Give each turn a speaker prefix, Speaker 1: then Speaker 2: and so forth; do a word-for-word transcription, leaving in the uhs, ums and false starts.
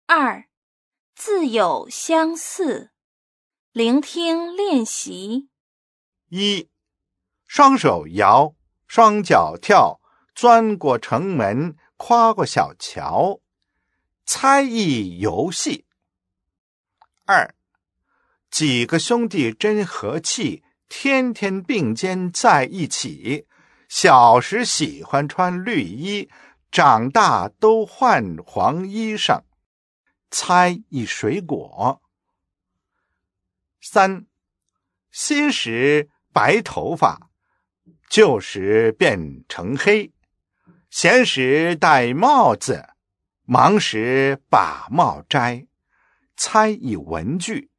Speaker 1: 二、自有相似。聆听练习。
Speaker 2: 一、双手摇，双脚跳，钻过城门，跨过小桥。猜疑游戏。二、几个兄弟真和气，天天并肩在一起，小时喜欢穿绿衣，长大都换黄衣裳。猜一水果。三、新时白头发，旧时变成黑，闲时戴帽子，忙时把帽摘。猜一文具。